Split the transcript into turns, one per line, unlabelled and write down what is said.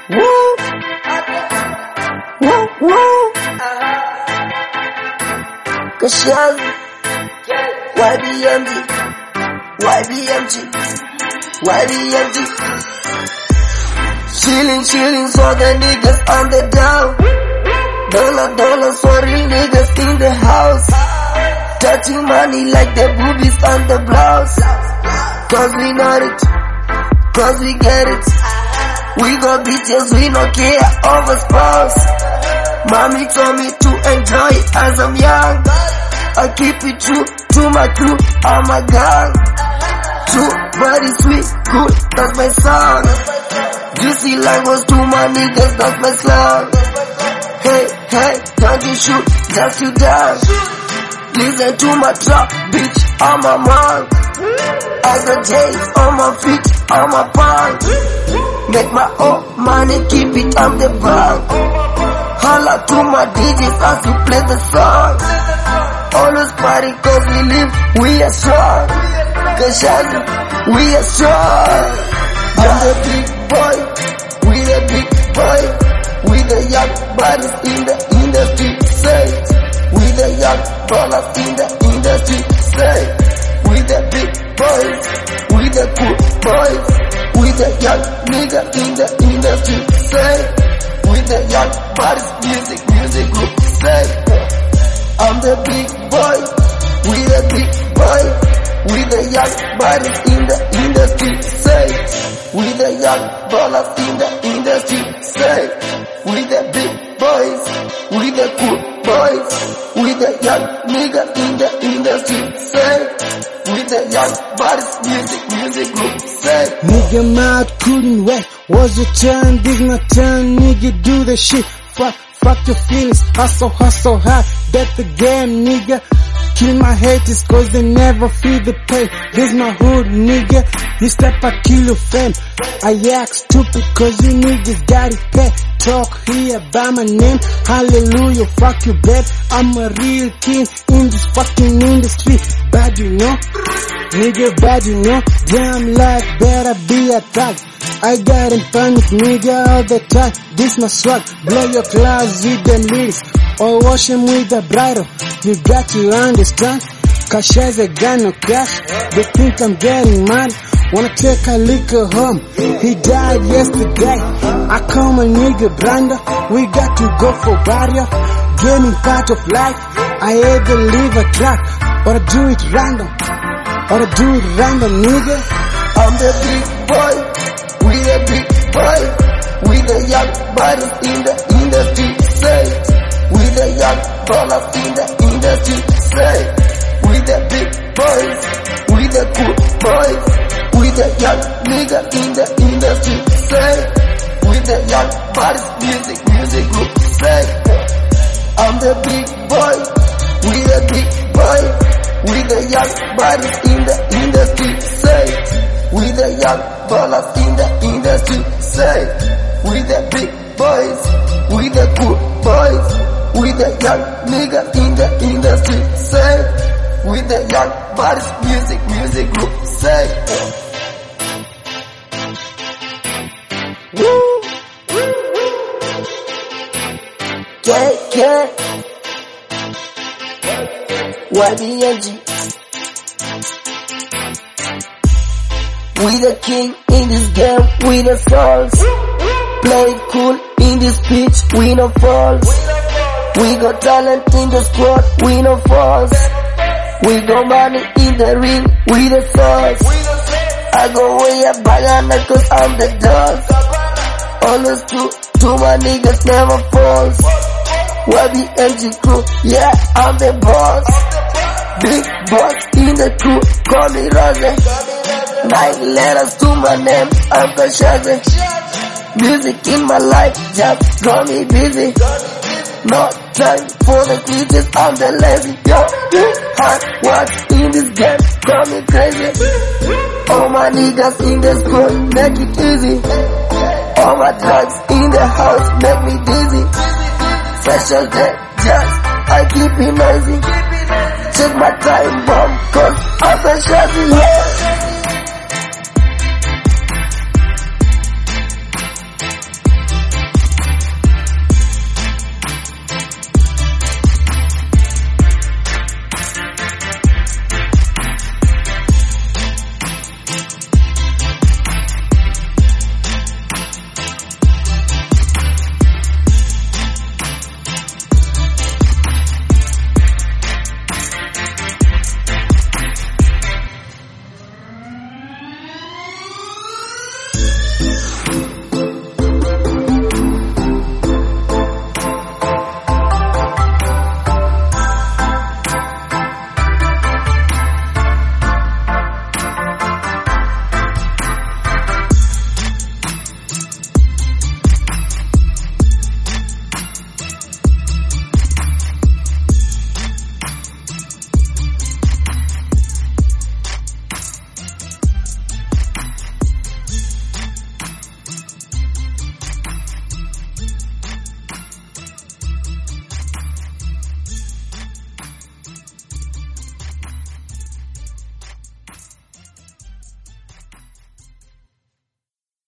Woo! Woo, woo! Kashazi, YBMG, YBMG, YBMG. Chillin' for the niggas on the down. Dollars for real niggas in the house. Touching money like the boobies on the blouse. Cause we know it, cause we get it. We got bitches, we no care over spouse. Mommy told me to enjoy as I'm young. I keep it true to my crew, I'm a gang. True, body sweet, cool, that's my song. Juicy language to my niggas, that's my slang. Hey, don't you shoot, just you dance. Listen to my trap, bitch, I'm a man. I got J's on my feet, on my pants. Make my own money, keep it on the bank. Holla to my DJs as we play the song. Always party cause we live, we are strong. Kashazi, we are strong. I'm the big boy, we the big boy. We the young bodies in the industry, say. We the young ballers in the industry, say. We the big boys, we the cool boys. We the young nigga in the industry, say. We the young bodies, music group, say. I'm the big boy, we the big boy. We the young bodies in the industry, say. We the young ballers in the industry, say. We the big boys, we the cool boys. We the young nigga in the industry, say. We the young bodies, music group, say.
Nigga mouth couldn't wait, was your turn, this my turn, nigga do the shit. Fuck your feelings, hustle hard, bet the game, nigga. Kill my haters cause they never feel the pain. This my hood, nigga. You step I kill your fame. I act stupid cause you niggas got it paid. Talk here about my name. Hallelujah, fuck you babe. I'm a real king in this fucking industry. Bad you know, nigga, bad you know. Damn life better be a thug. I got in panic, nigga, all the time. This my swag, blow your clouds with them lyrics, or wash them with the bridle. You got to understand, Kashazi got no cash. They think I'm getting mad, wanna take a liquor home. He died yesterday, I call my nigga Brando. We got to go for barrier, gaming part of life. I either leave a track, or I do it random, nigga.
I'm the big boy, we the big boy. We the young bodies in the industry, say. We the young ballers in the industry, say. We the big boys, we the cool boys. We the young nigga in the industry, say. We the young bodies, music group, say. I'm the big boy, we the big boy. We the young bodies in the industry, say. We the young ballers in the industry, say. We the big boys, we the cool boys. We the young nigga in the industry, say. We the young bodies, music group, say. Woo! Yeah. YBMG. We the king in this game, we the souls. Play it cool in this pitch, we no falls. We got talent in the squad, we no falls. We got money in the ring, we the sauce. I go way up banana cause I'm the dog. Always true to my niggas, never falls. YBMG crew, yeah, I'm the boss. Big boss in the crew, call me Rose. 9 letters to my name, I'm Kashazi. Music in my life just got me busy. No time for the bitches, I'm the lazy. Yo, hard work in this game, got me crazy. All my niggas in the school, make it easy. All my drugs in the house, make me dizzy. Special day, just, I keep it noisy. Check my time bomb, cause I'm Kashazi, yeah.